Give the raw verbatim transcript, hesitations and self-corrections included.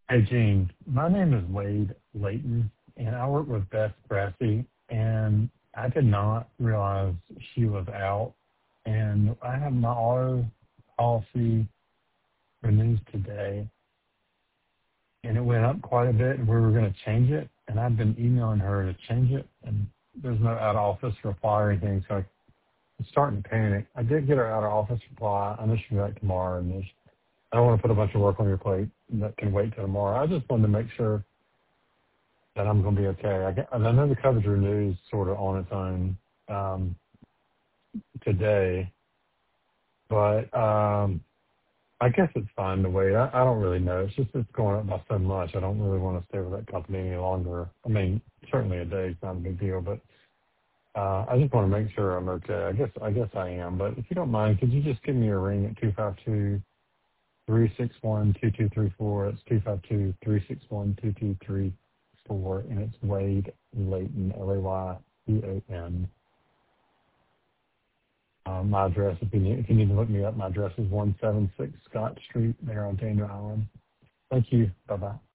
Hey, Gene. My name is Wade Layton, and I work with Beth Brassey, and I did not realize she was out. And I have my auto policy renewed today, and it went up quite a bit, and we were going to change it. And I've been emailing her to change it, and there's no out-of-office reply or anything, so I'm starting to panic. I did get her out-of-office reply. I know she'll be back tomorrow, and there's, I don't want to put a bunch of work on your plate that can wait till tomorrow. I just wanted to make sure that I'm going to be okay. I, get, I know the coverage renews sort of on its own um, today, but um, I guess it's fine to wait. I, I don't really know. It's just it's going up by so much. I don't really want to stay with that company any longer. I mean, certainly a day is not a big deal, but uh, I just want to make sure I'm okay. I guess I guess I am. But if you don't mind, could you just give me a ring at two five two, three six one, two two three four? It's two five two, three six one, two two three four, and it's Wade Layton, L A Y T O N. Um, my address, if you, need, if you need to look me up, my address is one seven six Scott Street there on Daniel Island. Thank you. Bye-bye.